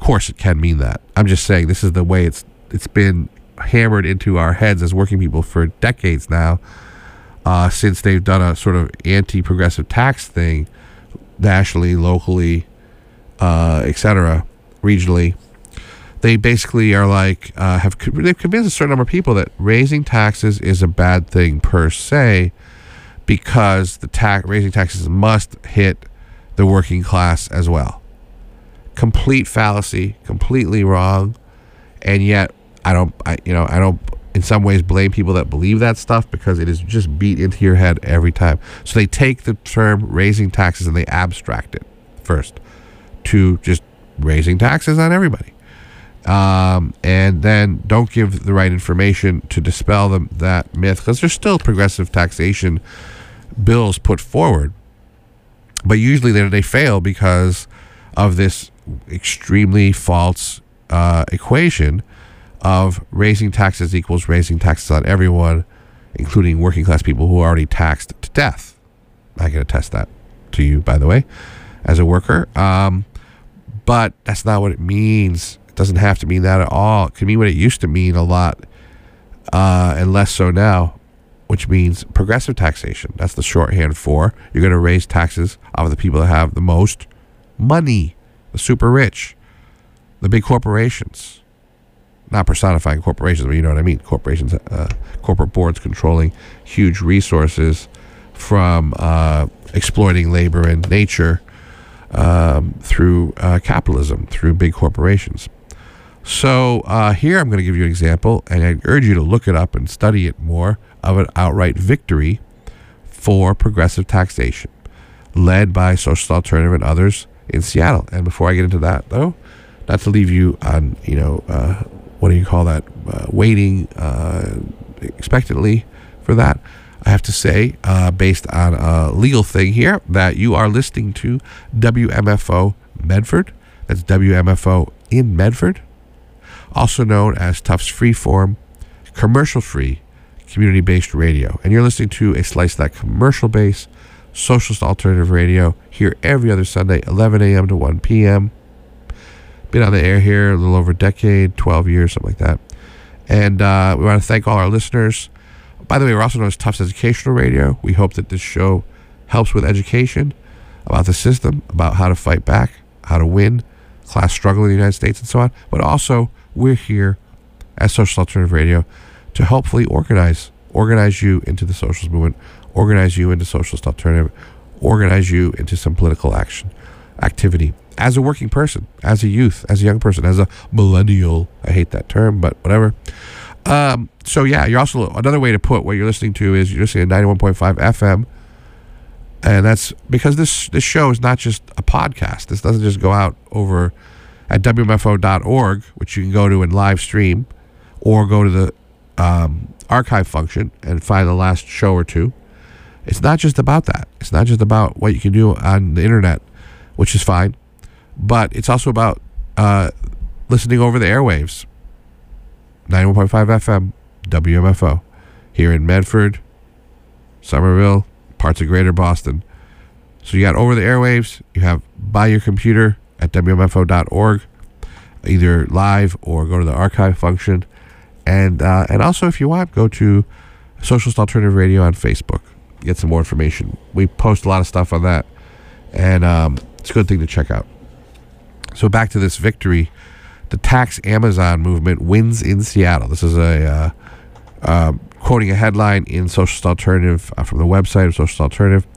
course, it can mean that. I'm just saying this is the way it's been hammered into our heads as working people for decades now, since they've done a sort of anti-progressive tax thing nationally, locally, etc., regionally. They basically are like, they've convinced a certain number of people that raising taxes is a bad thing per se, because raising taxes must hit the working class as well. Complete fallacy, completely wrong, and yet I don't in some ways blame people that believe that stuff, because it is just beat into your head every time. So they take the term raising taxes and they abstract it first to just raising taxes on everybody, and then don't give the right information to dispel that myth, because there's still progressive taxation bills put forward, but usually they fail because of this extremely false equation of raising taxes equals raising taxes on everyone, including working class people who are already taxed to death. I can attest that to you, by the way, as a worker. But that's not what it means. It doesn't have to mean that at all. It can mean what it used to mean a lot, and less so now, which means progressive taxation. That's the shorthand for you're going to raise taxes of the people that have the most money, the super rich, the big corporations. Not personifying corporations, but you know what I mean. Corporations, corporate boards controlling huge resources from exploiting labor and nature through capitalism, through big corporations. So here I'm going to give you an example, and I urge you to look it up and study it more, of an outright victory for progressive taxation, led by Socialist Alternative and others in Seattle. And before I get into that, though, not to leave you on, what do you call that, waiting expectantly for that, I have to say, based on a legal thing here, that you are listening to WMFO Medford. That's WMFO in Medford, also known as Tufts Freeform, commercial-free, community-based radio. And you're listening to a slice of that commercial-based Socialist Alternative Radio here every other Sunday, 11 a.m. to 1 p.m. Been on the air here a little over a decade, 12 years, something like that. And we want to thank all our listeners. By the way, we're also known as Tufts Educational Radio. We hope that this show helps with education about the system, about how to fight back, how to win, class struggle in the United States, and so on. But also, we're here as Social Alternative Radio to hopefully organize you into the socialist movement, organize you into Socialist Alternative, organize you into some political activity. As a working person, as a youth, as a young person, as a millennial. I hate that term, but whatever. So yeah, you're also, another way to put what you're listening to is you're listening to 91.5 FM. And that's because this show is not just a podcast. This doesn't just go out over at WMFO.org, which you can go to and live stream, or go to the archive function and find the last show or two. It's not just about that. It's not just about what you can do on the internet, which is fine, but it's also about listening over the airwaves. 91.5 FM, WMFO, here in Medford, Somerville, parts of Greater Boston. So you got over the airwaves, you have by your computer at WMFO.org, either live or go to the archive function. And also, if you want, go to Socialist Alternative Radio on Facebook. Get some more information. We post a lot of stuff on that, and it's a good thing to check out. So back to this victory. The Tax Amazon movement wins in Seattle. This is a quoting a headline in Socialist Alternative from the website of Socialist Alternative.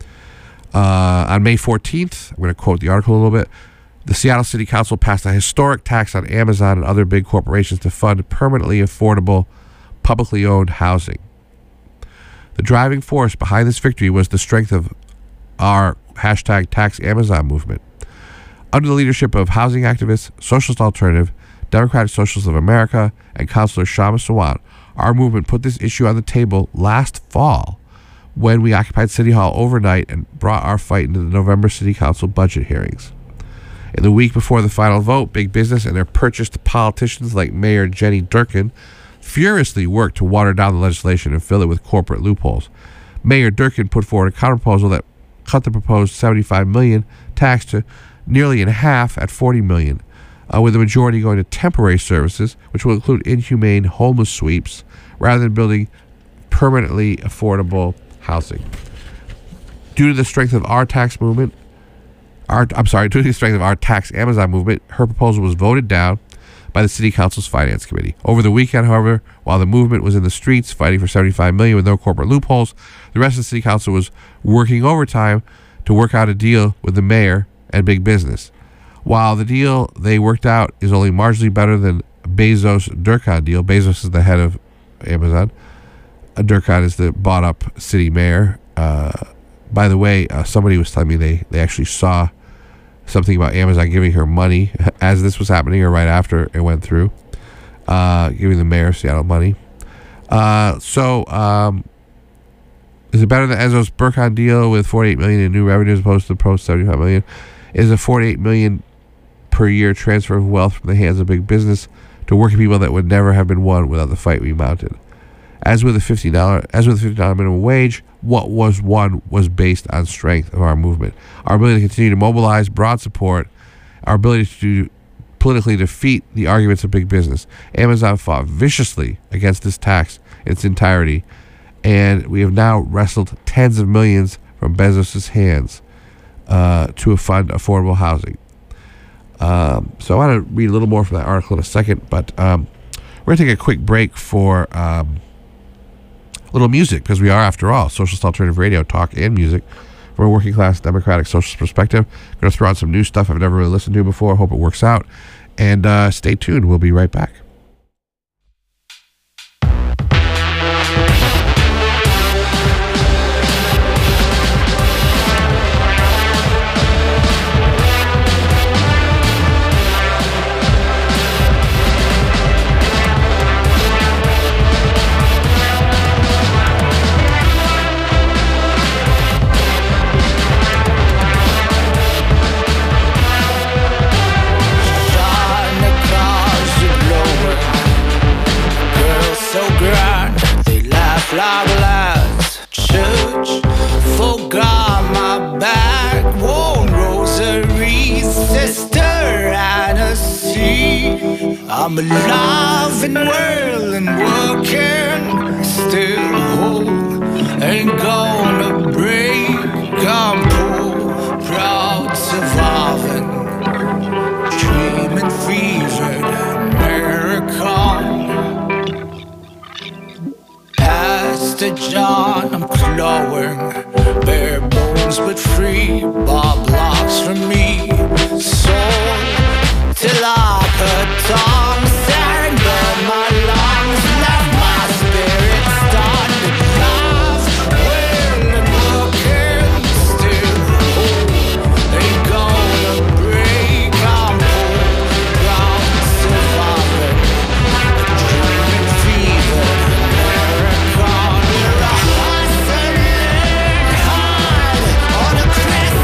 On May 14th, I'm going to quote the article a little bit. The Seattle City Council passed a historic tax on Amazon and other big corporations to fund permanently affordable, publicly owned housing. The driving force behind this victory was the strength of our hashtag Tax Amazon movement. Under the leadership of housing activists, Socialist Alternative, Democratic Socialists of America, and Councilor Shama Sawant, our movement put this issue on the table last fall when we occupied City Hall overnight and brought our fight into the November City Council budget hearings. In the week before the final vote, big business and their purchased politicians like Mayor Jenny Durkin furiously worked to water down the legislation and fill it with corporate loopholes. Mayor Durkin put forward a counterproposal that cut the proposed $75 million tax to nearly in half at $40 million. with the majority going to temporary services, which will include inhumane homeless sweeps, rather than building permanently affordable housing. Due to the strength of our tax movement, due to the strength of our tax Amazon movement, her proposal was voted down by the City Council's Finance Committee. Over the weekend, however, while the movement was in the streets fighting for $75 million with no corporate loopholes, the rest of the City Council was working overtime to work out a deal with the mayor and big business. While the deal they worked out is only marginally better than Bezos-Durkan deal, Bezos is the head of Amazon. Durkan is the bought-up city mayor. By the way, somebody was telling me they actually saw something about Amazon giving her money as this was happening or right after it went through, giving the mayor of Seattle money. Is it better than Ezos Burkhan deal with $48 million in new revenue as opposed to the pro $75 million? Is a $48 million per year transfer of wealth from the hands of big business to working people that would never have been won without the fight we mounted. As with the $50 minimum wage, what was won was based on strength of our movement, our ability to continue to mobilize broad support, our ability to politically defeat the arguments of big business. Amazon fought viciously against this tax in its entirety, and we have now wrestled tens of millions from Bezos' hands to fund affordable housing. So I want to read a little more from that article in a second, but we're going to take a quick break for a little music, because we are, after all, Socialist Alternative Radio, talk and music from a working class democratic socialist perspective. I'm going to throw on some new stuff I've never really listened to before. Hope it works out. And stay tuned. We'll be right back. Church forgot my bag, worn rosary, sister Annecy. I'm alive and well and working, still whole, ain't gonna break. I'm poor, proud, surviving, dreaming, fevered, American. Pastor John, I'm clawing, bare bones but free, bar blocks from me, soul till I cut tongue, sang burn my lungs, left my spirit stunned, alive, well and working, still whole, ain't gonna break. I'm poor, proud, surviving, dreaming, fever. We're a hustling hard on a Christmas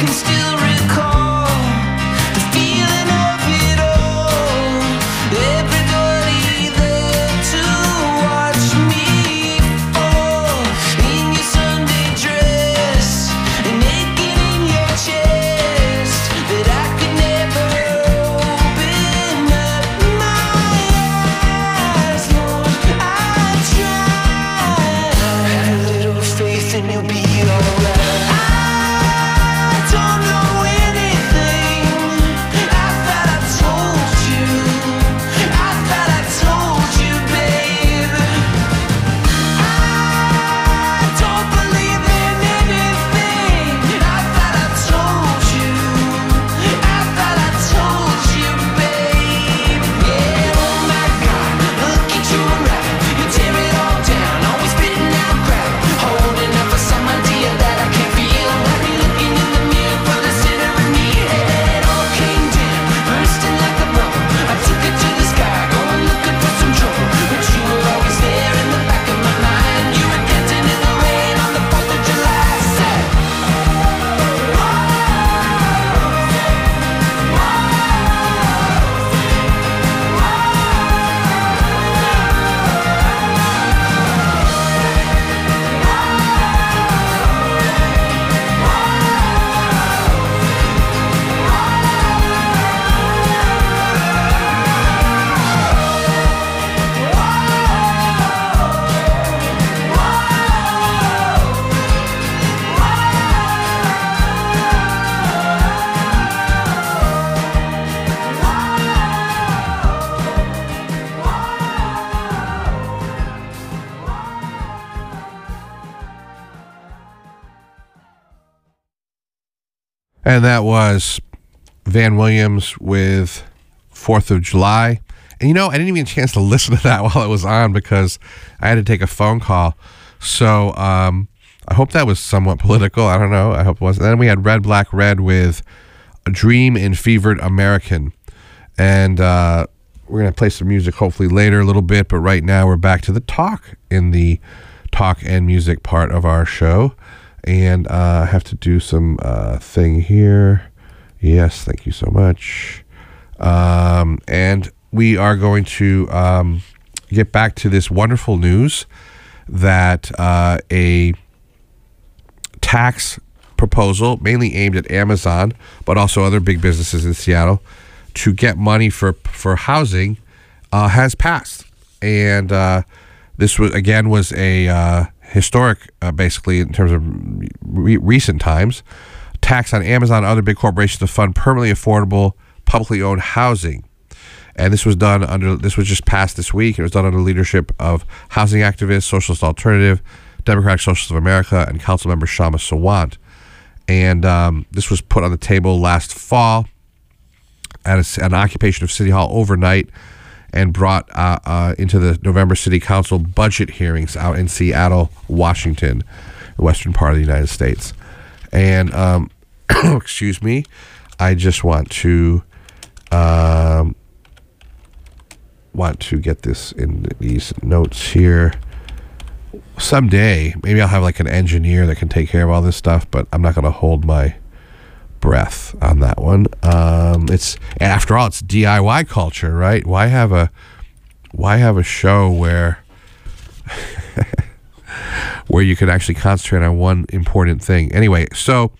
And that was Van Williams with 4th of July. And, you know, I didn't even get a chance to listen to that while it was on because I had to take a phone call. So I hope that was somewhat political. I don't know. I hope it wasn't. Then we had Red, Black, Red with A Dream in Fevered American. And we're going to play some music hopefully later a little bit. But right now we're back to the talk in the talk and music part of our show. And I have to do some thing here. Yes, thank you so much. And we are going to get back to this wonderful news that a tax proposal, mainly aimed at Amazon, but also other big businesses in Seattle, to get money for housing, has passed. And this was a historic, basically, in terms of recent times, tax on Amazon and other big corporations to fund permanently affordable, publicly owned housing. And this was just passed this week. It was done under the leadership of housing activist, Socialist Alternative, Democratic Socialists of America, and Councilmember Shama Sawant. And this was put on the table last fall at an occupation of City Hall overnight and brought into the November City Council budget hearings out in Seattle, Washington, the western part of the United States. And, excuse me, I just want to get this in these notes here. Someday, maybe I'll have like an engineer that can take care of all this stuff, but I'm not going to hold my breath on that one. After all, it's DIY culture, right? Why have a show where where you can actually concentrate on one important thing? Anyway, so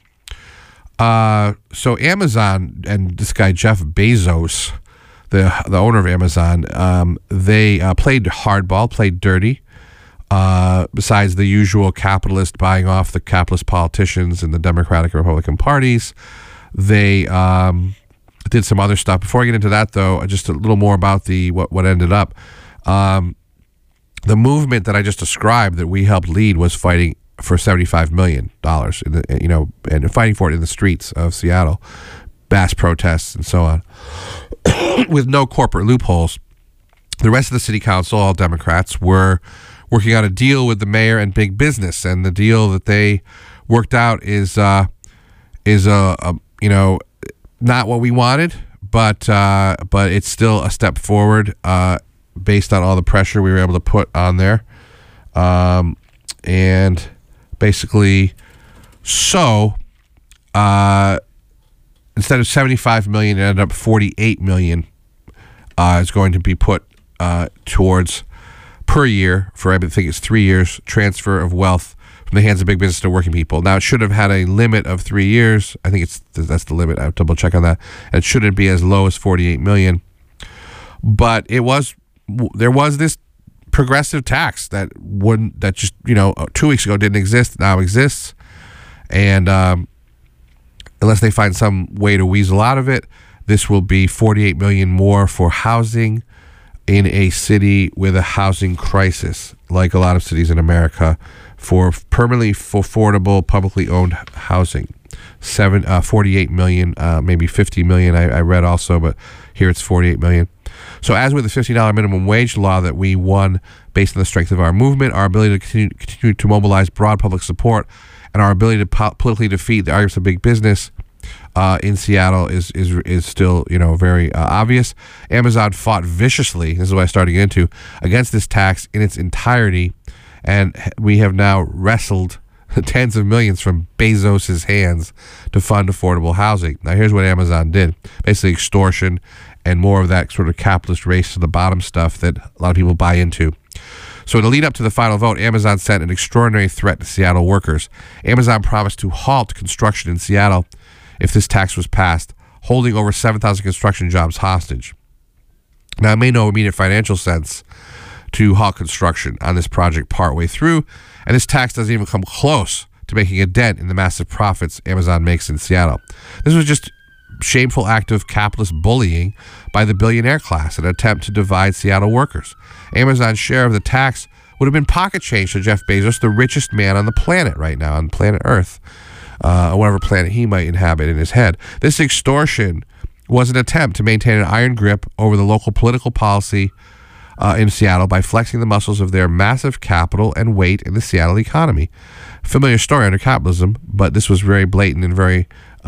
Amazon and this guy Jeff Bezos, the owner of Amazon, they played hardball, played dirty. Besides the usual capitalist buying off the capitalist politicians in the Democratic and Republican parties, they did some other stuff. Before I get into that, though, just a little more about what ended up. The movement that I just described that we helped lead was fighting for $75 million, and fighting for it in the streets of Seattle, mass protests and so on, with no corporate loopholes. The rest of the city council, all Democrats, were working on a deal with the mayor and big business, and the deal that they worked out is not what we wanted, but it's still a step forward based on all the pressure we were able to put on there, and basically, so instead of $75 million, it ended up $48 million is going to be put towards per year for, I think it's 3 years, transfer of wealth from the hands of big business to working people. Now, it should have had a limit of 3 years. I think that's the limit. I'll double check on that. And it shouldn't be as low as $48 million. But there was this progressive tax that just 2 weeks ago didn't exist, now exists. And unless they find some way to weasel out of it, this will be $48 million more for housing in a city with a housing crisis, like a lot of cities in America, for permanently affordable, publicly owned housing. 48 million, maybe 50 million. I read also, but here it's 48 million. So as with the $50 minimum wage law that we won based on the strength of our movement, our ability to continue to mobilize broad public support, and our ability to politically defeat the arguments of big business in Seattle is still very obvious. Amazon fought viciously, this is what I started getting into, against this tax in its entirety, and we have now wrestled tens of millions from Bezos's hands to fund affordable housing. Now here's what Amazon did. Basically extortion and more of that sort of capitalist race to the bottom stuff that a lot of people buy into. So in the lead up to the final vote, Amazon sent an extraordinary threat to Seattle workers. Amazon promised to halt construction in Seattle if this tax was passed, holding over 7,000 construction jobs hostage. Now, it made no immediate financial sense to halt construction on this project partway through, and this tax doesn't even come close to making a dent in the massive profits Amazon makes in Seattle. This was just shameful act of capitalist bullying by the billionaire class, an attempt to divide Seattle workers. Amazon's share of the tax would have been pocket change to Jeff Bezos, the richest man on the planet right now, on planet Earth, whatever planet he might inhabit in his head. This extortion was an attempt to maintain an iron grip over the local political policy in Seattle by flexing the muscles of their massive capital and weight in the Seattle economy. Familiar story under capitalism, but this was very blatant and very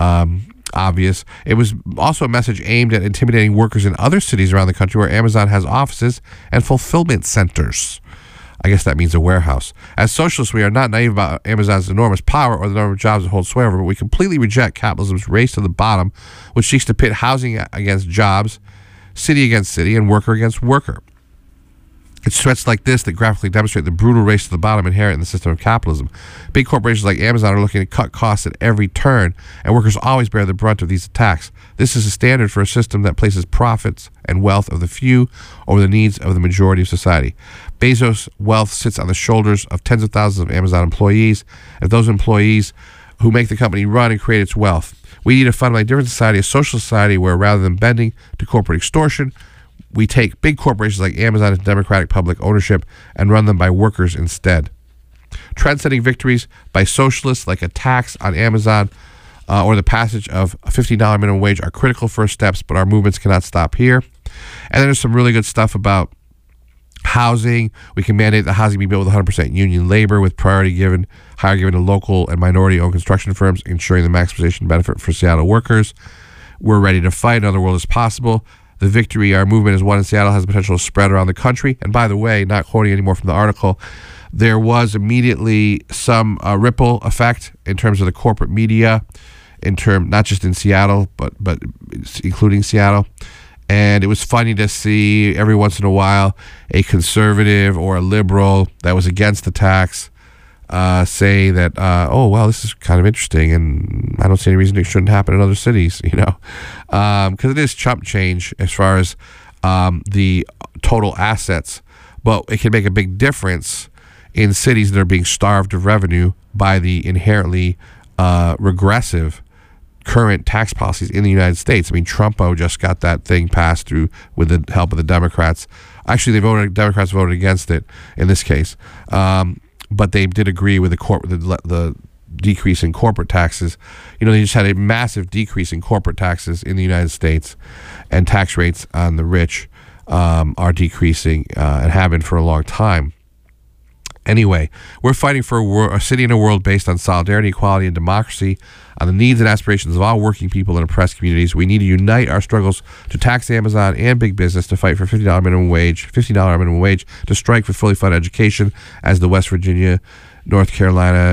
obvious. It was also a message aimed at intimidating workers in other cities around the country where Amazon has offices and fulfillment centers. I guess that means a warehouse. As socialists, we are not naive about Amazon's enormous power or the number of jobs it holds sway over, but we completely reject capitalism's race to the bottom, which seeks to pit housing against jobs, city against city, and worker against worker. It's threats like this that graphically demonstrate the brutal race to the bottom inherent in the system of capitalism. Big corporations like Amazon are looking to cut costs at every turn, and workers always bear the brunt of these attacks. This is a standard for a system that places profits and wealth of the few over the needs of the majority of society. Bezos' wealth sits on the shoulders of tens of thousands of Amazon employees, and those employees who make the company run and create its wealth. We need a fundamentally different society, a social society where rather than bending to corporate extortion, we take big corporations like Amazon into democratic public ownership and run them by workers instead. Trend-setting victories by socialists like a tax on Amazon or the passage of a $50 minimum wage are critical first steps, but our movements cannot stop here. And then there's some really good stuff about housing. We can mandate that housing be built with 100% union labor with priority given to local and minority-owned construction firms, ensuring the maximization benefit for Seattle workers. We're ready to fight. Another world is possible. The victory our movement has won in Seattle has the potential to spread around the country. And by the way, not quoting anymore from the article, there was immediately some ripple effect in terms of the corporate media, not just in Seattle, but including Seattle. And it was funny to see every once in a while a conservative or a liberal that was against the tax say that, oh, well, this is kind of interesting, and I don't see any reason it shouldn't happen in other cities, because it is chump change as far as the total assets, but it can make a big difference in cities that are being starved of revenue by the inherently regressive current tax policies in the United States. I mean, Trumpo just got that thing passed through with the help of the Democrats. Actually, Democrats voted against it in this case. But they did agree with the decrease in corporate taxes. They just had a massive decrease in corporate taxes in the United States, and tax rates on the rich are decreasing and have been for a long time. Anyway, we're fighting for a city and a world based on solidarity, equality, and democracy, on the needs and aspirations of all working people and oppressed communities. We need to unite our struggles to tax Amazon and big business, to fight for $50 minimum wage, to strike for fully funded education, as the West Virginia, North Carolina,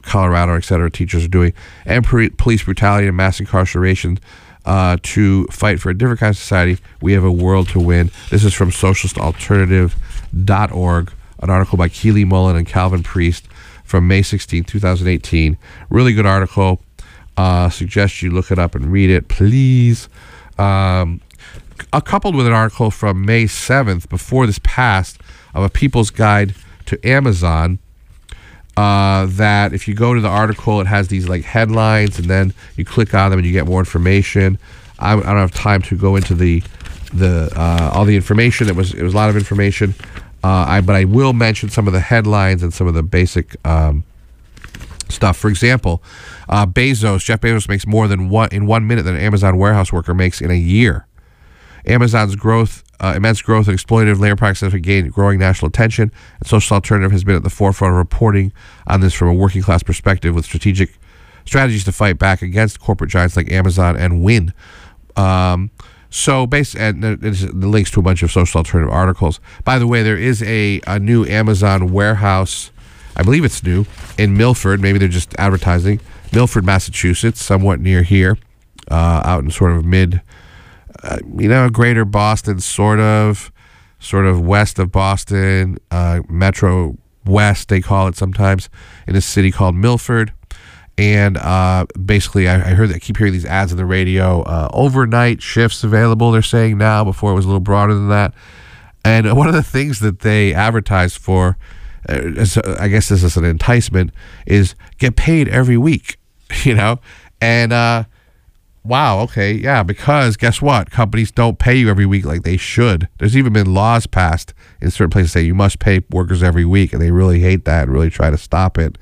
Colorado, et cetera, teachers are doing, and police brutality and mass incarceration to fight for a different kind of society. We have a world to win. This is from socialistalternative.org, an article by Keely Mullen and Calvin Priest from May 16, 2018. Really good article. Suggest you look it up and read it, please. Coupled with an article from May 7th, before this passed, of a People's Guide to Amazon, that if you go to the article, it has these like headlines, and then you click on them and you get more information. I don't have time to go into the all the information. It was a lot of information, but I will mention some of the headlines and some of the basic stuff. For example, Jeff Bezos makes more in 1 minute than an Amazon warehouse worker makes in a year. Amazon's immense growth and exploitative labor practices have gained growing national attention, and Social Alternative has been at the forefront of reporting on this from a working class perspective, with strategies to fight back against corporate giants like Amazon and win. And the links to a bunch of Social Alternative articles. By the way, there is a new Amazon warehouse, I believe it's new, in Milford. Maybe they're just advertising. Milford, Massachusetts, somewhat near here, out in sort of greater Boston, sort of west of Boston, Metro West, they call it sometimes, in a city called Milford. And basically, I keep hearing these ads on the radio, overnight shifts available, they're saying now. Before it was a little broader than that. And one of the things that they advertise for, I guess this is an enticement, is get paid every week, and wow, okay, yeah, because guess what? Companies don't pay you every week like they should. There's even been laws passed in certain places saying you must pay workers every week, and they really hate that and really try to stop it.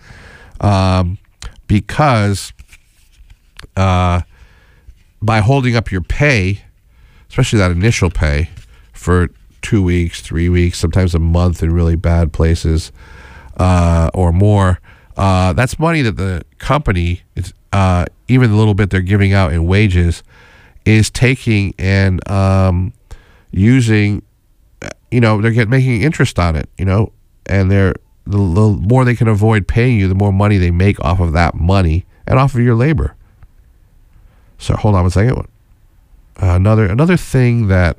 Because by holding up your pay, especially that initial pay, for 2 weeks, 3 weeks, sometimes a month in really bad places, or more, that's money that the company, even a little bit they're giving out in wages, is taking and using. They're making interest on it. And the more they can avoid paying you, the more money they make off of that money and off of your labor. So hold on one second. Another thing that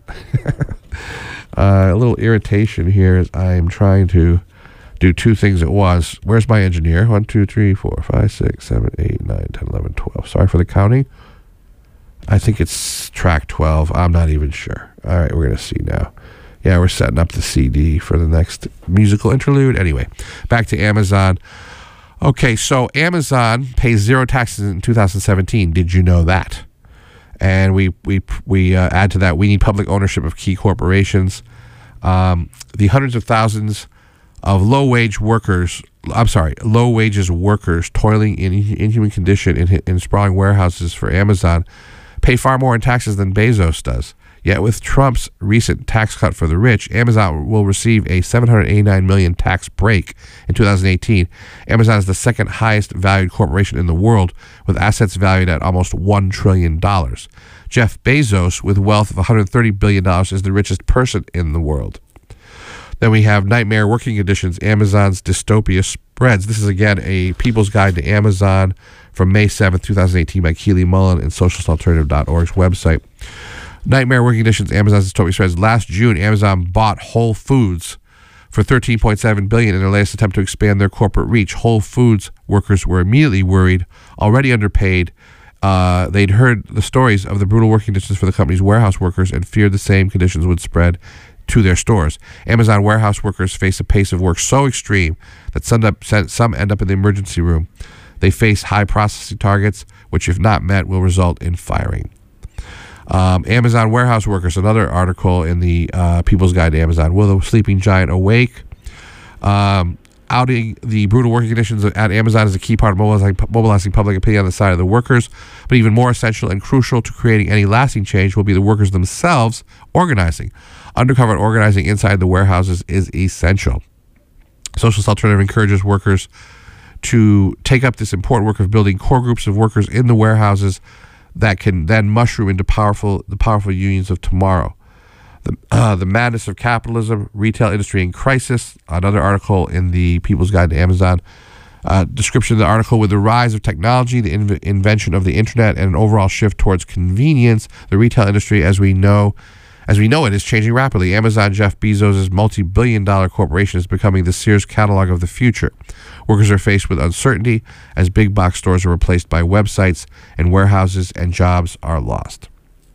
a little irritation here is I'm trying to do two things at once. Where's my engineer? 1, 2, 3, 4, 5, 6, 7, 8, 9, 10, 11, 12. Sorry for the counting. I think it's track 12. I'm not even sure. All right, we're going to see now. Yeah, we're setting up the CD for the next musical interlude. Anyway, back to Amazon. Okay, so Amazon pays zero taxes in 2017. Did you know that? And we add to that, we need public ownership of key corporations. The hundreds of thousands of low wages workers toiling in inhuman condition in sprawling warehouses for Amazon pay far more in taxes than Bezos does. Yet with Trump's recent tax cut for the rich, Amazon will receive a $789 million tax break in 2018. Amazon is the second highest valued corporation in the world, with assets valued at almost $1 trillion. Jeff Bezos, with wealth of $130 billion, is the richest person in the world. Then we have Nightmare Working Conditions, Amazon's Dystopia Spreads. This is, again, a People's Guide to Amazon from May 7th, 2018 by Keely Mullen and socialistalternative.org's website. Nightmare Working Conditions, Amazon's Dystopia Spreads. Last June, Amazon bought Whole Foods for $13.7 billion in their latest attempt to expand their corporate reach. Whole Foods workers were immediately worried, already underpaid. They'd heard the stories of the brutal working conditions for the company's warehouse workers and feared the same conditions would spread to their stores. Amazon warehouse workers face a pace of work so extreme that some end up in the emergency room. They face high processing targets, which, if not met, will result in firing. Amazon warehouse workers, another article in the People's Guide to Amazon. Will the sleeping giant awake? Outing the brutal working conditions at Amazon is a key part of mobilizing public opinion on the side of the workers, but even more essential and crucial to creating any lasting change will be the workers themselves organizing. Undercover organizing inside the warehouses is essential. Socialist Alternative encourages workers to take up this important work of building core groups of workers in the warehouses that can then mushroom into the powerful unions of tomorrow. The madness of capitalism, retail industry in crisis, another article in the People's Guide to Amazon. Description of the article: with the rise of technology, the invention of the internet, and an overall shift towards convenience, the retail industry as we know it is changing rapidly. Amazon, Jeff Bezos' multi-billion-dollar corporation, is becoming the Sears catalog of the future. Workers are faced with uncertainty as big box stores are replaced by websites and warehouses, and jobs are lost.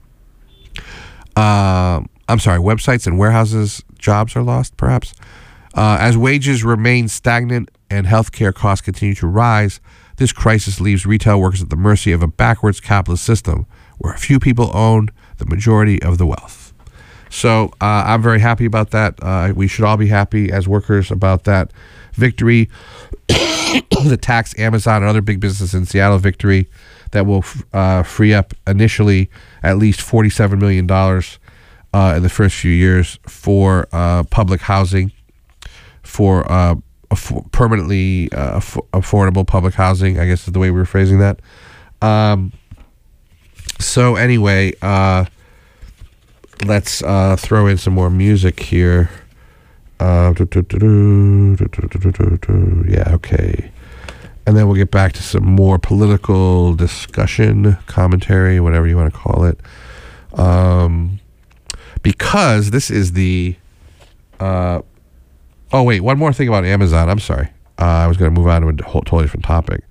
Websites and warehouses, jobs are lost, perhaps. As wages remain stagnant and healthcare costs continue to rise, this crisis leaves retail workers at the mercy of a backwards capitalist system where a few people own the majority of the wealth. So I'm very happy about that. We should all be happy as workers about that victory. The tax Amazon and other big businesses in Seattle victory that will free up initially at least $47 million in the first few years for public housing, for permanently affordable public housing, I guess is the way we were phrasing that. So anyway, let's throw in some more music here. Yeah, okay. And then we'll get back to some more political discussion, commentary, whatever you want to call it. Because this is the... oh, wait, one more thing about Amazon. I'm sorry. I was going to move on to a totally different topic.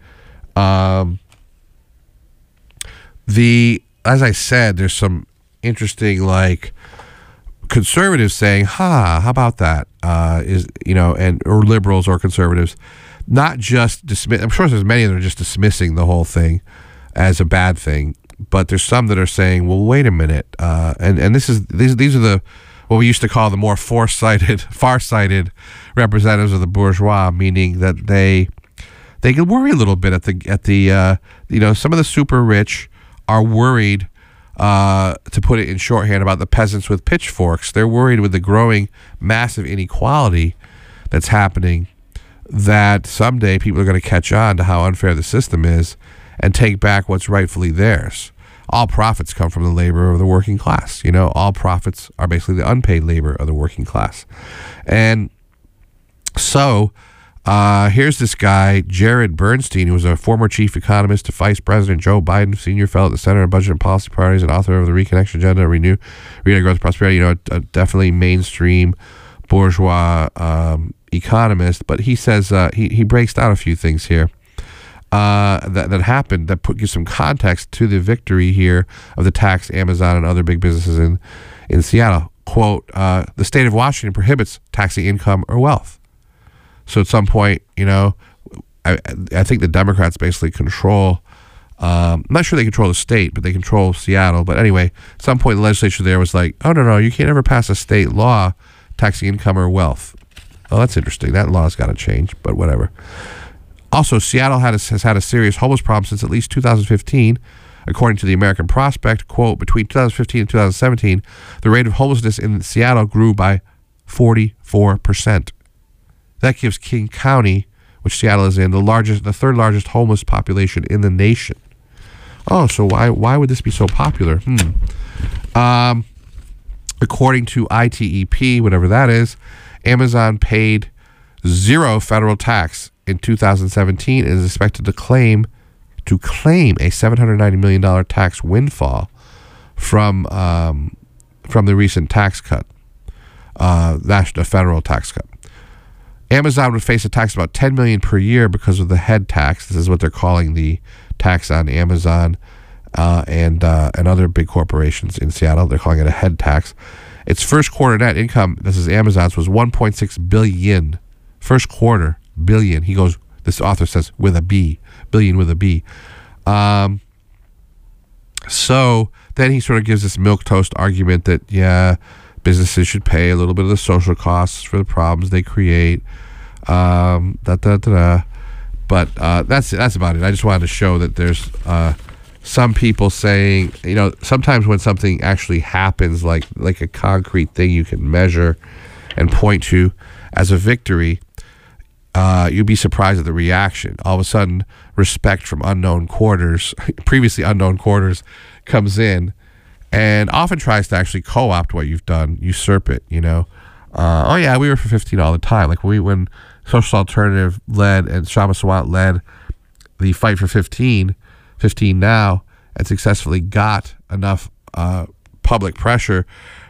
As I said, there's some interesting, like, conservatives saying, how about that? Or liberals or conservatives, not just dismiss. I'm sure there's many that are just dismissing the whole thing as a bad thing, but there's some that are saying, well, wait a minute, and these are the what we used to call the more farsighted representatives of the bourgeois, meaning that they can worry a little bit at the some of the super rich are worried, to put it in shorthand, about the peasants with pitchforks. They're worried with the growing massive inequality that's happening, that someday people are going to catch on to how unfair the system is and take back what's rightfully theirs. All profits come from the labor of the working class. All profits are basically the unpaid labor of the working class. And so here's this guy, Jared Bernstein, who was a former chief economist to Vice President Joe Biden, senior fellow at the Center on Budget and Policy Priorities, and author of the Reconnection Agenda, Renew Growth and Prosperity. Definitely mainstream bourgeois economist. But he says he breaks down a few things here that happened that gives some context to the victory here of the tax Amazon and other big businesses in Seattle. Quote, the state of Washington prohibits taxing income or wealth. So at some point, I think the Democrats basically control, I'm not sure they control the state, but they control Seattle. But anyway, at some point the legislature there was like, oh, no, you can't ever pass a state law taxing income or wealth. Oh, that's interesting. That law's got to change, but whatever. Also, Seattle has had a serious homeless problem since at least 2015. According to the American Prospect, quote, between 2015 and 2017, the rate of homelessness in Seattle grew by 44%. That gives King County, which Seattle is in, the third largest homeless population in the nation. Oh, so why would this be so popular? According to ITEP, whatever that is, Amazon paid zero federal tax in 2017 and is expected to claim a $790 million tax windfall from the recent tax cut. That's a federal tax cut. Amazon would face a tax of about $10 million per year because of the head tax. This is what they're calling the tax on Amazon and other big corporations in Seattle. They're calling it a head tax. Its first quarter net income, this is Amazon's, was $1.6 billion. First quarter, billion. He goes, this author says, with a B. Billion with a B. So then he sort of gives this milquetoast argument that, businesses should pay a little bit of the social costs for the problems they create. But that's about it. I just wanted to show that there's some people saying, sometimes when something actually happens, like a concrete thing you can measure and point to as a victory, you'd be surprised at the reaction. All of a sudden, respect from previously unknown quarters, comes in and often tries to actually co-opt what you've done, usurp it, oh yeah, we were for 15 all the time. Like when Social Alternative led and Shama Sawant led the Fight for 15 Now, and successfully got enough public pressure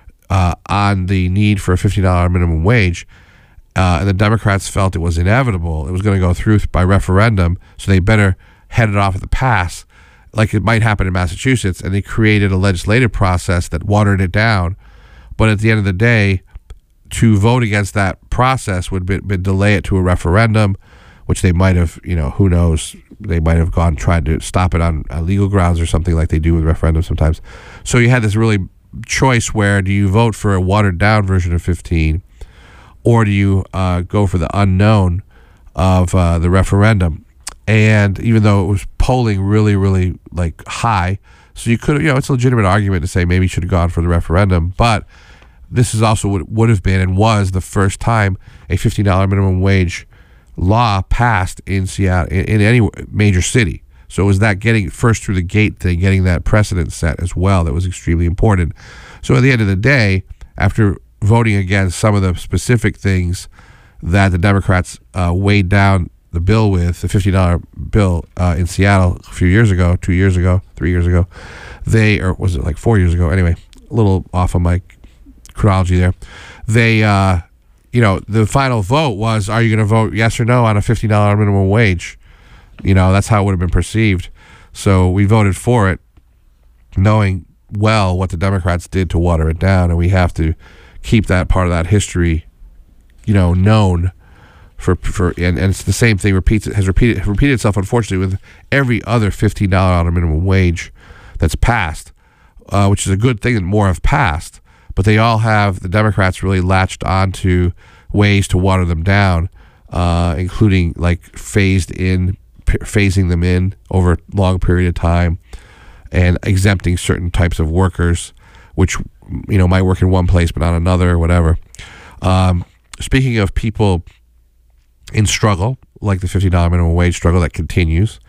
on the need for a $50 minimum wage. And the Democrats felt it was inevitable. It was going to go through by referendum, so they better head it off at the pass, like it might happen in Massachusetts. And they created a legislative process that watered it down. But at the end of the day, to vote against that process would be delay it to a referendum, which they might have, who knows, they might have tried to stop it on legal grounds or something like they do with referendums sometimes. So you had this really choice where do you vote for a watered down version of 15, or do you go for the unknown of the referendum? And even though it was polling really, really like high, so you could, it's a legitimate argument to say maybe you should have gone for the referendum, but this is also what would have been and was the first time a $50 minimum wage law passed in Seattle, in any major city. So it was that getting first through the gate thing, getting that precedent set as well, that was extremely important. So at the end of the day, after voting against some of the specific things that the Democrats weighed down the bill with, the $50 bill in Seattle a few years ago, 2 years ago, 3 years ago, or was it like 4 years ago? Anyway, a little off of my chronology there. They, the final vote was, are you going to vote yes or no on a $50 minimum wage? That's how it would have been perceived. So we voted for it, knowing well what the Democrats did to water it down, and we have to keep that part of that history, known for and it's the same thing has repeated itself, unfortunately, with every other $15 minimum wage that's passed, which is a good thing that more have passed. But they all have, the Democrats really latched onto ways to water them down, including like phasing them in over a long period of time and exempting certain types of workers, which, might work in one place but not another or whatever. Speaking of people in struggle, like the $50 minimum wage struggle that continues,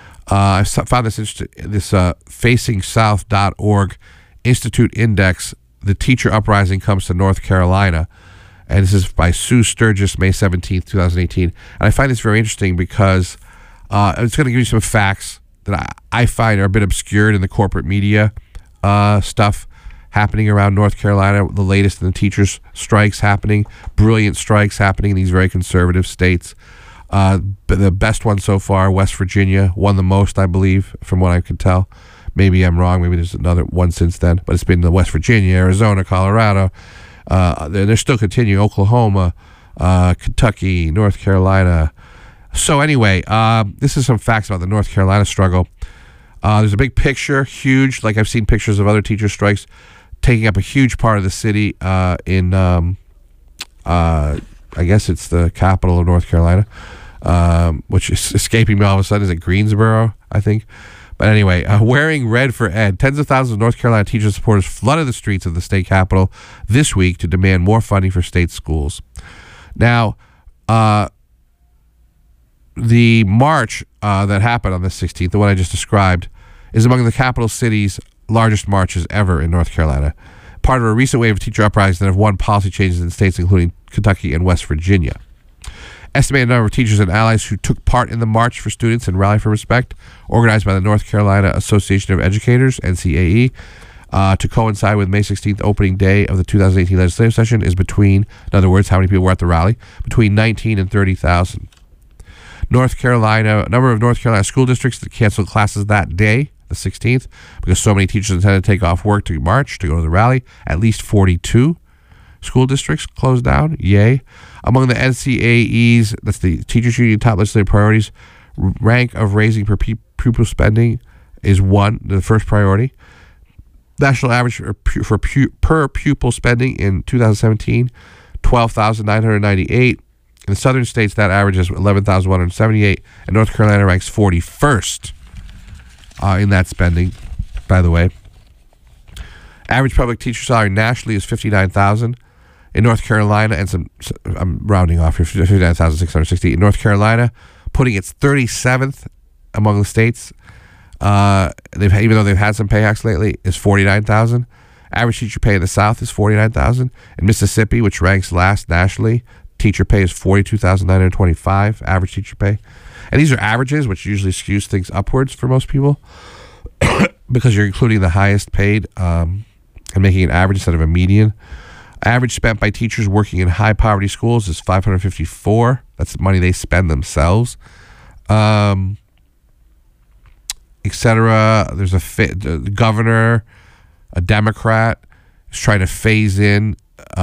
I found this interesting, this FacingSouth.org Institute Index. The teacher uprising comes to North Carolina, and this is by Sue Sturgis, May 17th, 2018. And I find this very interesting because it's going to give you some facts that I find are a bit obscured in the corporate media stuff happening around North Carolina, the latest in the teachers' strikes happening, brilliant strikes happening in these very conservative states. The best one so far, West Virginia, won the most, I believe, from what I could tell. Maybe I'm wrong. Maybe there's another one since then. But it's been the West Virginia, Arizona, Colorado. They're still continuing. Oklahoma, Kentucky, North Carolina. So anyway, this is some facts about the North Carolina struggle. There's a big picture, huge, like I've seen pictures of other teacher strikes, taking up a huge part of the city in, I guess it's the capital of North Carolina, which is escaping me all of a sudden. Is it Greensboro, I think? But anyway, wearing red for Ed, tens of thousands of North Carolina teacher supporters flooded the streets of the state capitol this week to demand more funding for state schools. Now, the march that happened on the 16th, the one I just described, is among the capital city's largest marches ever in North Carolina, part of a recent wave of teacher uprisings that have won policy changes in states including Kentucky and West Virginia. Estimated number of teachers and allies who took part in the March for Students and Rally for Respect, organized by the North Carolina Association of Educators, NCAE, to coincide with May 16th opening day of the 2018 legislative session is between, in other words, how many people were at the rally, between 19 and 30,000. North Carolina, a number of North Carolina school districts that canceled classes that day, the 16th, because so many teachers intended to take off work to march, to go to the rally. At least 42 school districts closed down. Yay. Among the NCAE's, that's the Teachers Union top legislative priorities, rank of raising per pupil spending is the first priority. National average for per pupil spending in 2017, $12,998. In the southern states, that average is $11,178, and North Carolina ranks 41st in that spending, by the way. Average public teacher salary nationally is $59,000. In North Carolina, and I'm rounding off here, $59,660. In North Carolina, putting its 37th among the states, even though they've had some pay hikes lately, is $49,000. Average teacher pay in the South is $49,000. In Mississippi, which ranks last nationally, teacher pay is $42,925, average teacher pay. And these are averages, which usually skews things upwards for most people because you're including the highest paid and making an average instead of a median. Average spent by teachers working in high poverty schools is $554. That's the money they spend themselves, etc. There's a governor, a Democrat, is trying to phase in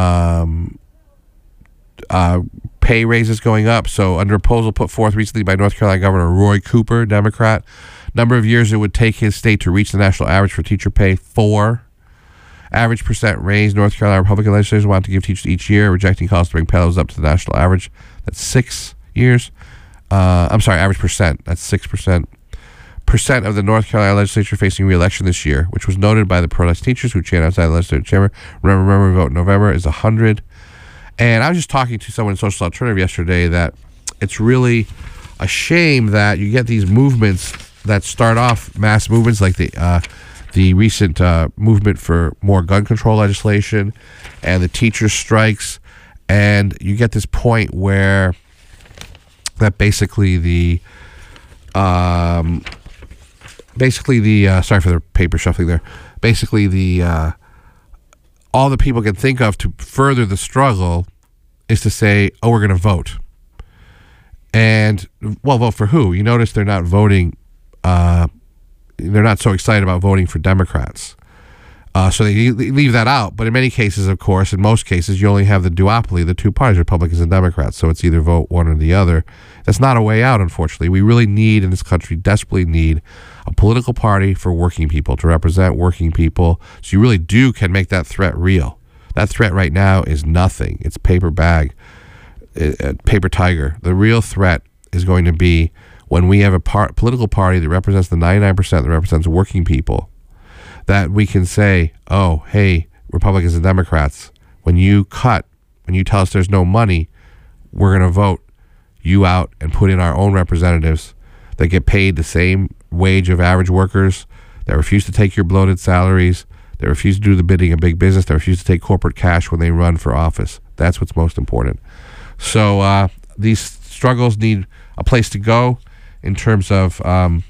pay raises going up. So under a proposal put forth recently by North Carolina Governor Roy Cooper, Democrat, number of years it would take his state to reach the national average for teacher pay, 4. Average percent raise, North Carolina Republican legislators want to give teachers each year, rejecting calls to bring pay levels up to the national average. That's 6 years. Average percent. That's 6%. Percent of the North Carolina legislature facing re-election this year, which was noted by the protest teachers who chanted outside the legislative chamber. Remember, vote in November is 100. And I was just talking to someone in Social Alternative yesterday that it's really a shame that you get these movements that start off mass movements like the recent movement for more gun control legislation and the teachers' strikes, and you get this point where that basically sorry for the paper shuffling there. Basically, all the people can think of to further the struggle is to say, "Oh, we're going to vote," and well, vote for who? You notice they're not voting. They're not so excited about voting for Democrats. So they leave that out. But in many cases, of course, in most cases, you only have the duopoly, the two parties, Republicans and Democrats. So it's either vote one or the other. That's not a way out, unfortunately. We really need, in this country, desperately need a political party for working people, to represent working people. So you really can make that threat real. That threat right now is nothing. It's paper bag, paper tiger. The real threat is going to be when we have a political party that represents the 99% that represents working people, that we can say, oh, hey, Republicans and Democrats, when you tell us there's no money, we're going to vote you out and put in our own representatives that get paid the same wage of average workers, that refuse to take your bloated salaries, that refuse to do the bidding of big business, that refuse to take corporate cash when they run for office. That's what's most important. So these struggles need a place to go. In terms of,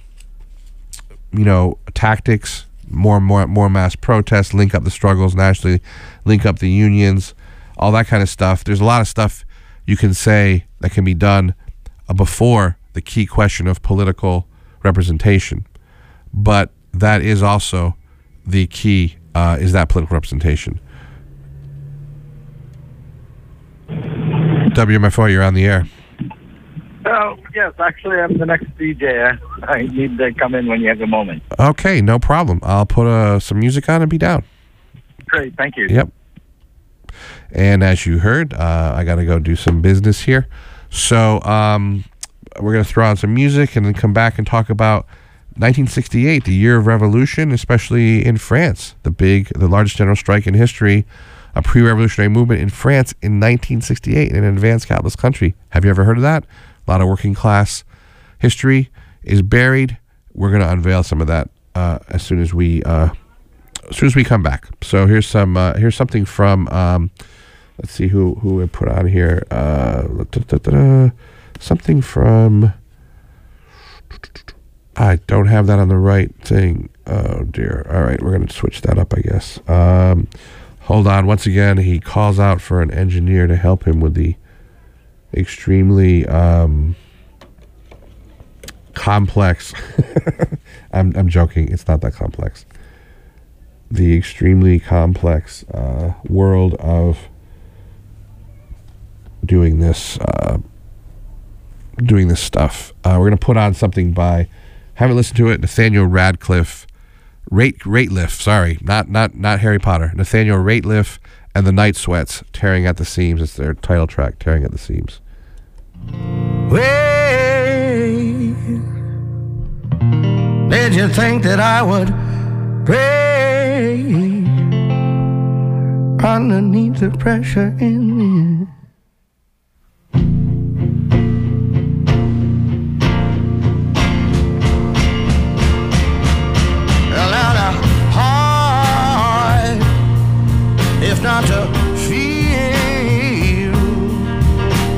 tactics, more mass protests, link up the struggles nationally, link up the unions, all that kind of stuff. There's a lot of stuff you can say that can be done before the key question of political representation. But that is also the key, is that political representation. WMFO, you're on the air. Oh, yes, actually, I'm the next DJ. I need to come in when you have a moment. Okay, no problem. I'll put some music on and be down. Great, thank you. Yep. And as you heard, I got to go do some business here. So we're going to throw on some music and then come back and talk about 1968, the year of revolution, especially in France, the largest general strike in history, a pre-revolutionary movement in France in 1968 in an advanced capitalist country. Have you ever heard of that? A lot of working class history is buried. We're going to unveil some of that as soon as we come back. So here's something from let's see who I put on here. Something from, I don't have that on the right thing. Oh dear. All right, we're going to switch that up, I guess. Hold on. Once again, he calls out for an engineer to help him with the extremely complex I'm joking, it's not that complex. The extremely complex world of doing this stuff. We're going to put on something by, haven't listened to it, Nathaniel Rateliff, not Harry Potter, Nathaniel Rateliff and the Night Sweats, Tearing at the Seams. It's their title track, Tearing at the Seams. Well, did you think that I would break underneath the pressure in me? Not to feel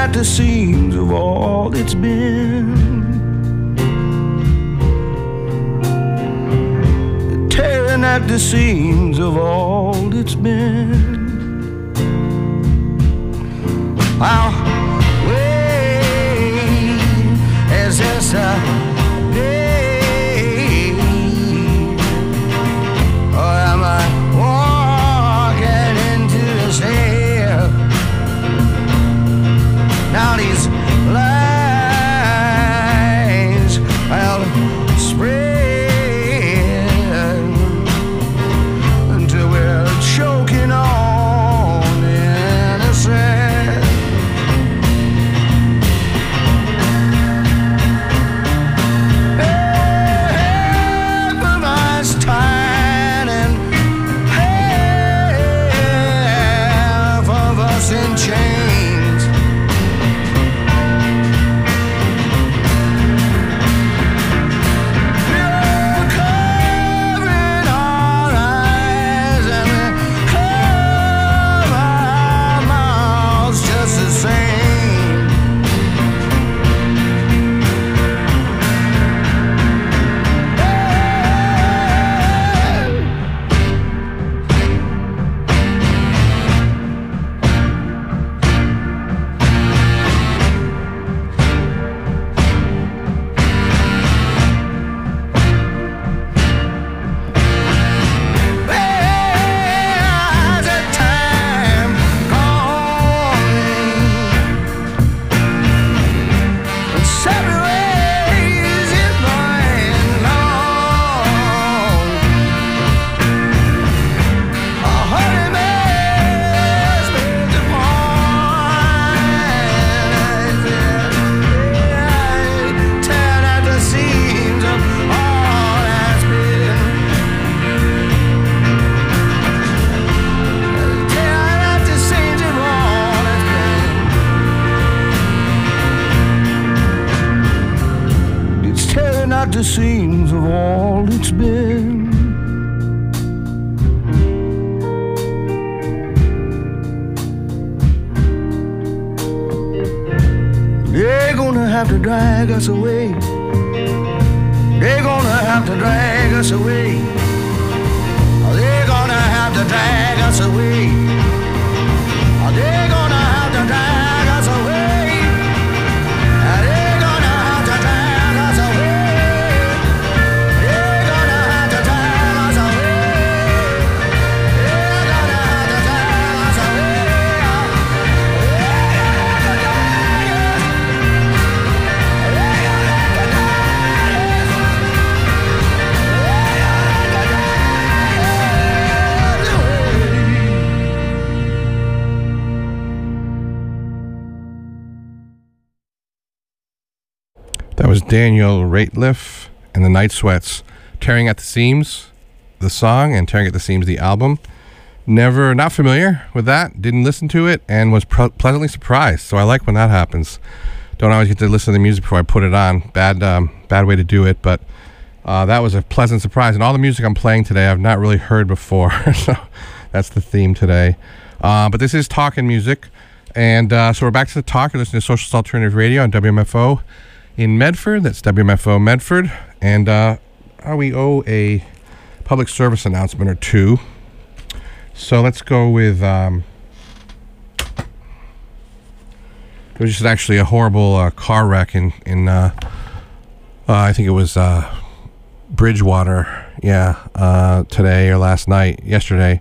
at the seams of all it's been. Tearing at the seams of all it's been. I'll wait as this day, or am I walking into this air? Now these lines will spread until we're choking on innocence. Half of us tied and half of us in chains. We're covering our eyes and we cover our mouths just the same. There's a time calling and separate ways is going long. A honey man's made the wine. Tear at the seams of all that's been. Tear at the seams of all that's been. It's tearing at the seams of all it's been. They're gonna have to drag us away. They're gonna have to drag us away. They're gonna have to drag us away. They're gonna have to drag us away. They're gonna have to drag us away. They're gonna have to drag us away. They're gonna have to drag us away. That was Daniel Rateliff and the Night Sweats, Tearing at the Seams, the song, and Tearing at the Seams, the album. Not familiar with that, didn't listen to it, and was pleasantly surprised. So I like when that happens. Don't always get to listen to the music before I put it on. Bad way to do it, but that was a pleasant surprise. And all the music I'm playing today I've not really heard before, so that's the theme today. But this is Talkin' Music, and so we're back to the talk. You're listening to Socialist Alternative Radio on WMFO in Medford. That's WMFO Medford, and we owe a public service announcement or two. So let's go with there was just actually a horrible car wreck in I think it was Bridgewater, today or yesterday.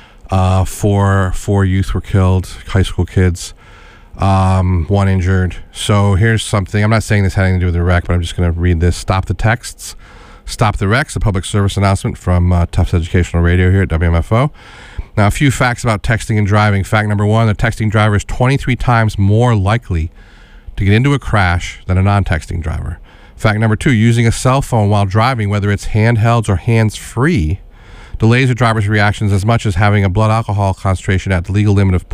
Four youth were killed, high school kids. One injured. So here's something. I'm not saying this had anything to do with the wreck, but I'm just going to read this. Stop the texts. Stop the wrecks, a public service announcement from Tufts Educational Radio here at WMFO. Now, a few facts about texting and driving. Fact number one, the texting driver is 23 times more likely to get into a crash than a non-texting driver. Fact number two, using a cell phone while driving, whether it's handhelds or hands-free, delays a driver's reactions as much as having a blood alcohol concentration at the legal limit of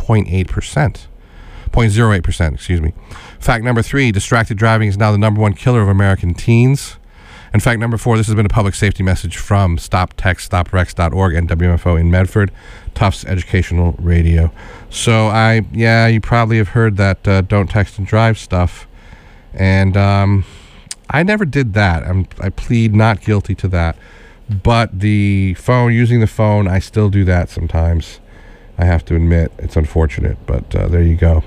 0.08%, excuse me. Fact number three, distracted driving is now the number one killer of American teens. In fact, number 4, this has been a public safety message from StopTextStopWrecks.org and WMFO in Medford, Tufts Educational Radio. So you probably have heard that don't text and drive stuff. And I never did that. I plead not guilty to that. But using the phone, I still do that sometimes. I have to admit, it's unfortunate, but there you go.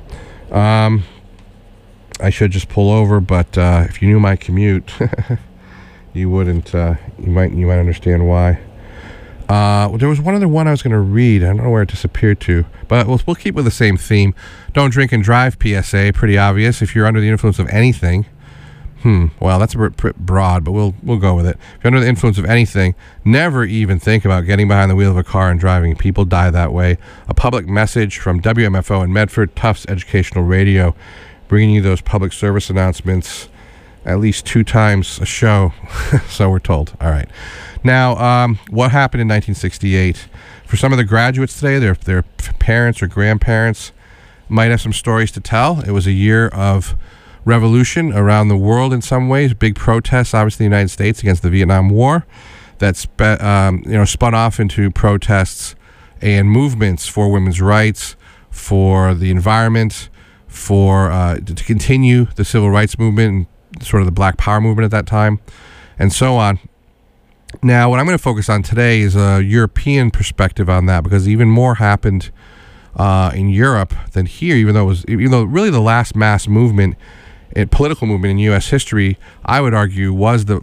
I should just pull over, but if you knew my commute, you wouldn't. You might understand why. There was one other one I was going to read. I don't know where it disappeared to, but we'll keep with the same theme. Don't drink and drive PSA. Pretty obvious. If you're under the influence of anything, well, that's a bit broad, but we'll go with it. If you're under the influence of anything, never even think about getting behind the wheel of a car and driving. People die that way. A public message from WMFO in Medford, Tufts Educational Radio, bringing you those public service announcements at least 2 times a show, so we're told. All right. Now, what happened in 1968? For some of the graduates today, their parents or grandparents might have some stories to tell. It was a year of revolution around the world in some ways. Big protests, obviously, in the United States against the Vietnam War that spun off into protests and movements for women's rights, for the environment, for to continue the civil rights movement and sort of the Black Power movement at that time, and so on. Now, what I'm going to focus on today is a European perspective on that, because even more happened in Europe than here. Even though really the last mass movement, political movement in U.S. history, I would argue, was the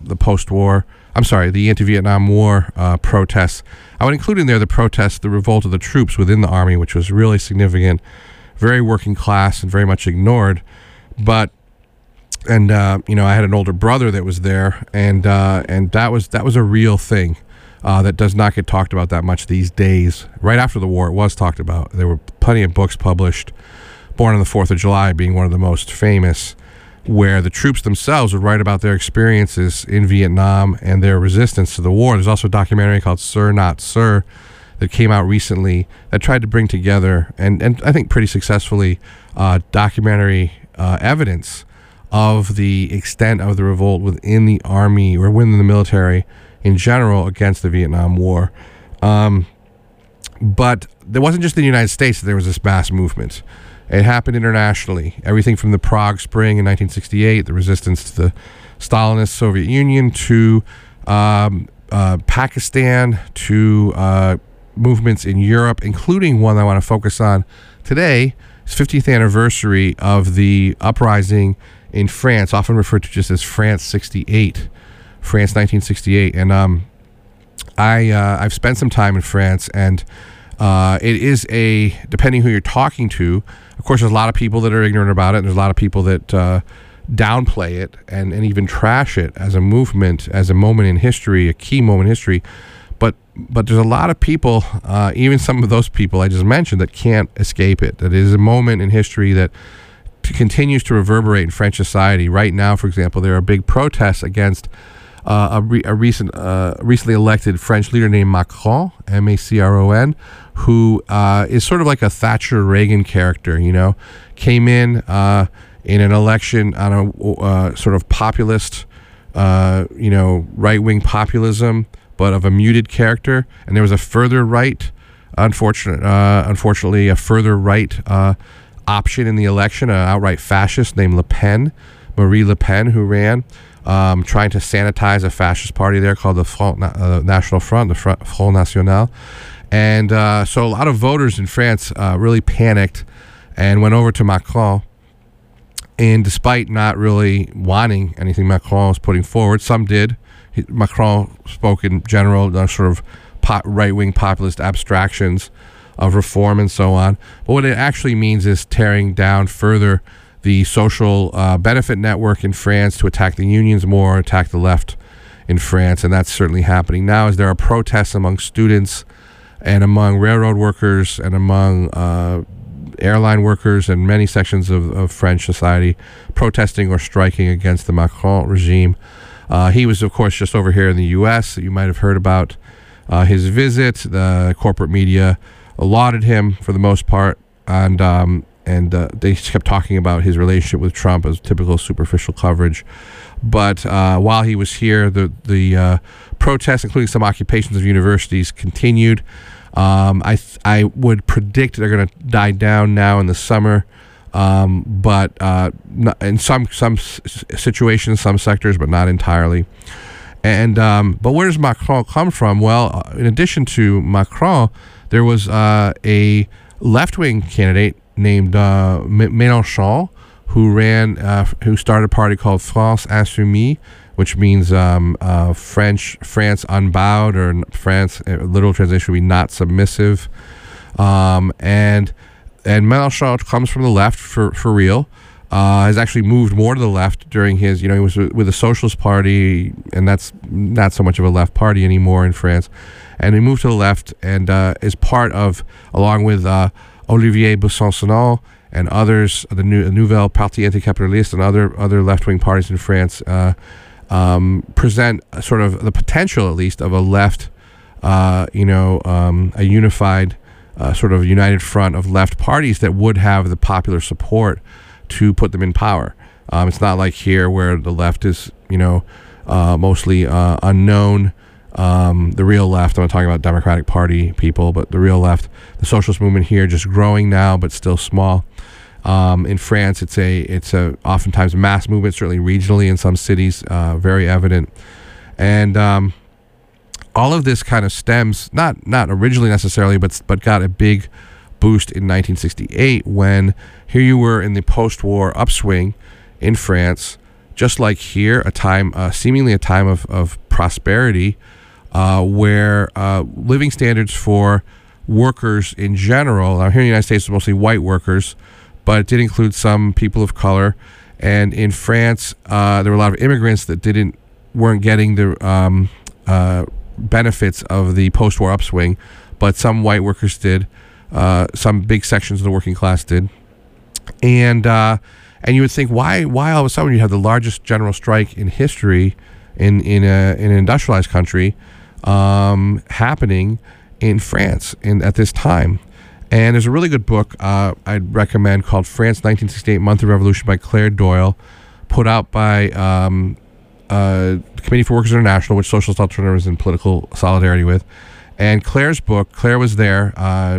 anti-Vietnam War protests. I would include in there the protests, the revolt of the troops within the army, which was really significant, very working class and very much ignored. But I had an older brother that was there, and that was a real thing that does not get talked about that much these days. Right after the war, it was talked about. There were plenty of books published, Born on the 4th of July being one of the most famous, where the troops themselves would write about their experiences in Vietnam and their resistance to the war. There's also a documentary called Sir Not Sir that came out recently that tried to bring together, and I think pretty successfully, documentary evidence of the extent of the revolt within the army or within the military in general against the Vietnam War. But there wasn't just in the United States that there was this mass movement. It happened internationally. Everything from the Prague Spring in 1968, the resistance to the Stalinist Soviet Union, to Pakistan, to movements in Europe, including one I want to focus on today. It's 50th anniversary of the uprising in France, often referred to just as France 68, France 1968. And I've spent some time in France, and it is depending who you're talking to, of course, there's a lot of people that are ignorant about it, and there's a lot of people that downplay it and even trash it as a movement, as a moment in history, a key moment in history. But there's a lot of people, even some of those people I just mentioned, that can't escape it. That is a moment in history that continues to reverberate in French society. Right now, for example, there are big protests against a recently elected French leader named Macron, Macron, who is sort of like a Thatcher Reagan character, came in an election on a sort of populist, right-wing populism, but of a muted character. And there was a further right, unfortunately, a further right option in the election, an outright fascist named Le Pen, Marie Le Pen, who ran, trying to sanitize a fascist party there called the National Front, the Front National. And so a lot of voters in France really panicked and went over to Macron. And despite not really wanting anything Macron was putting forward, some did. Macron spoke in general, sort of right-wing populist abstractions of reform and so on. But what it actually means is tearing down further the social benefit network in France to attack the unions more, attack the left in France. And that's certainly happening now, as there are protests among students and among railroad workers and among airline workers and many sections of French society protesting or striking against the Macron regime. He was, of course, just over here in the U.S. You might have heard about his visit. The corporate media lauded him for the most part, and they kept talking about his relationship with Trump as typical superficial coverage. But while he was here, the protests, including some occupations of universities, continued. I would predict they're going to die down now in the summer, but in some situations, some sectors, but not entirely. And but where does Macron come from? Well, in addition to Macron, there was a left-wing candidate named Mélenchon who started a party called France Insoumise, which means France unbowed, or France, literal translation would be not submissive. And Mélenchon comes from the left for real. Has actually moved more to the left during his, he was with the Socialist Party, and that's not so much of a left party anymore in France. And he moved to the left and is part of, along with Olivier Besancenot and others, the Nouvelle Parti Anticapitaliste and other left-wing parties in France, present sort of the potential, at least, of a left, a unified, sort of united front of left parties that would have the popular support to put them in power. It's not like here where the left is, mostly unknown. The real left, I'm not talking about Democratic Party people, but the real left, the socialist movement here, just growing now, but still small. In France, it's a oftentimes mass movement, certainly regionally in some cities, very evident. And all of this kind of stems, not originally necessarily, but got a big boost in 1968 when here you were in the post-war upswing in France, just like here, seemingly a time of prosperity, where living standards for workers in general, now here in the United States it's mostly white workers, but it did include some people of color. And in France, there were a lot of immigrants that weren't getting the benefits of the post-war upswing, but some white workers did. Some big sections of the working class did. And you would think, why all of a sudden you have the largest general strike in history in an industrialized country happening in France at this time? And there's a really good book I'd recommend called France 1968 Month of Revolution by Claire Doyle, put out by the Committee for Workers International, which Socialist Alternatives is in political solidarity with. And Claire's book, Claire was there,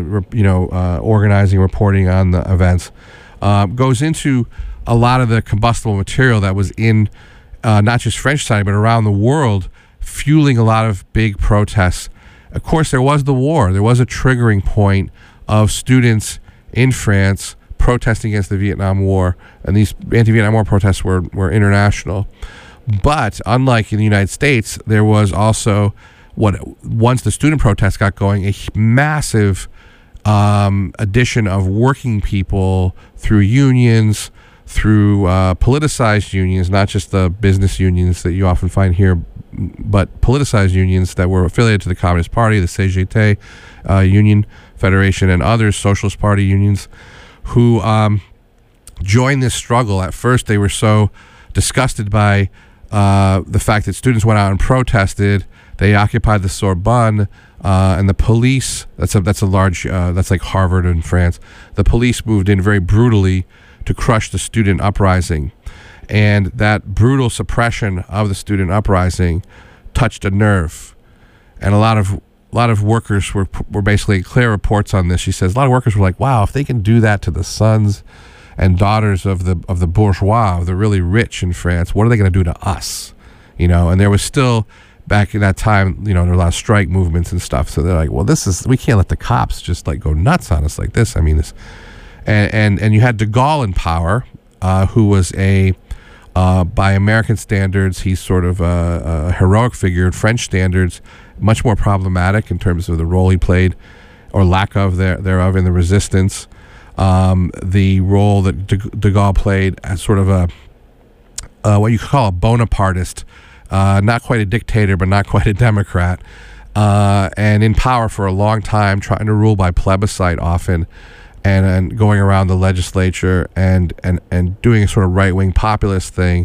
organizing, reporting on the events, goes into a lot of the combustible material that was in not just French society, but around the world, fueling a lot of big protests. Of course, there was the war. There was a triggering point of students in France protesting against the Vietnam War, and these anti-Vietnam War protests were international. But unlike in the United States, there was also, once the student protests got going, a massive addition of working people through unions, through politicized unions, not just the business unions that you often find here, but politicized unions that were affiliated to the Communist Party, the CGT Union Federation, and other Socialist Party unions, who joined this struggle. At first, they were so disgusted by the fact that students went out and protested. They occupied the Sorbonne, and the police, that's like Harvard in France. The police moved in very brutally to crush the student uprising. And that brutal suppression of the student uprising touched a nerve. And a lot of workers were basically, Claire reports on this. She says a lot of workers were like, wow, if they can do that to the sons and daughters of the bourgeois, of the really rich in France, what are they going to do to us? And there was still, back in that time, there were a lot of strike movements and stuff. So they're like, well, we can't let the cops just like go nuts on us like this. I mean, and you had de Gaulle in power, who was by American standards, he's sort of a heroic figure. In French standards, much more problematic in terms of the role he played, or lack of thereof, in the resistance. The role that de Gaulle played as sort of what you could call a Bonapartist, not quite a dictator, but not quite a democrat, and in power for a long time, trying to rule by plebiscite often, and going around the legislature and doing a sort of right-wing populist thing,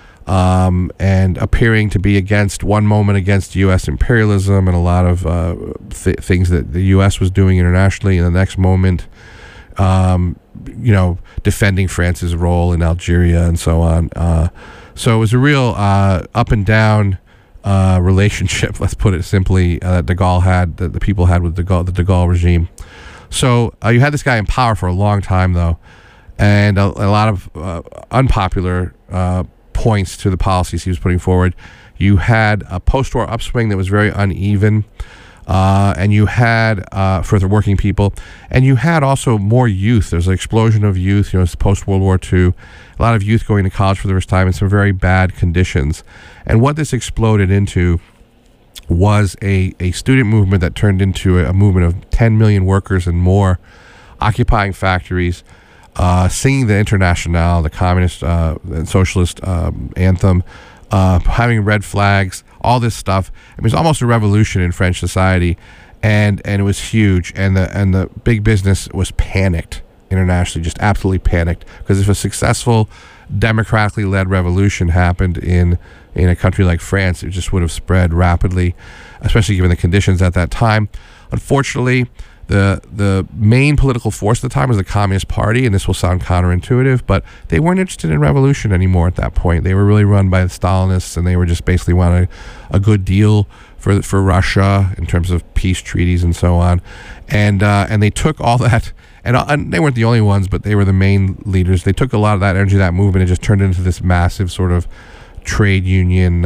and appearing to be one moment against U.S. imperialism and a lot of things that the U.S. was doing internationally, and the next moment defending France's role in Algeria and so on. So it was a real up and down relationship, let's put it simply, that De Gaulle had, that the people had with the De Gaulle regime. So you had this guy in power for a long time, though, and a lot of unpopular points to the policies he was putting forward. You had a post-war upswing that was very uneven, and you had for the working people, and you had also more youth. There's an explosion of youth. It's post-World War II. A lot of youth going to college for the first time in some very bad conditions. And what this exploded into was a student movement that turned into a movement of 10 million workers and more, occupying factories, singing the Internationale, the communist and socialist anthem, having red flags, all this stuff. It was almost a revolution in French society, and it was huge. And the big business was panicked internationally, just absolutely panicked, because if a successful democratically led revolution happened in a country like France, it just would have spread rapidly, especially given the conditions at that time. Unfortunately, the main political force at the time was the Communist Party, and this will sound counterintuitive, but they weren't interested in revolution anymore at that point. They were really run by the Stalinists, and they were just basically wanted a good deal for Russia in terms of peace treaties and so on. And they took all that, and they weren't the only ones, but they were the main leaders. They took a lot of that energy, that movement, and just turned it into this massive sort of trade union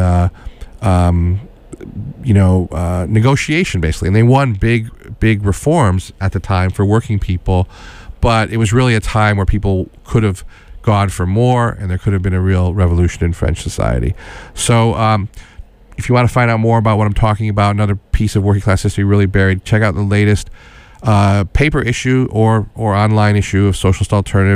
negotiation, basically. And they won big reforms at the time for working people, but it was really a time where people could have gone for more, and there could have been a real revolution in French society. So if you want to find out more about what I'm talking about, another piece of working class history really buried, check out the latest paper issue or online issue of Socialist Alternative.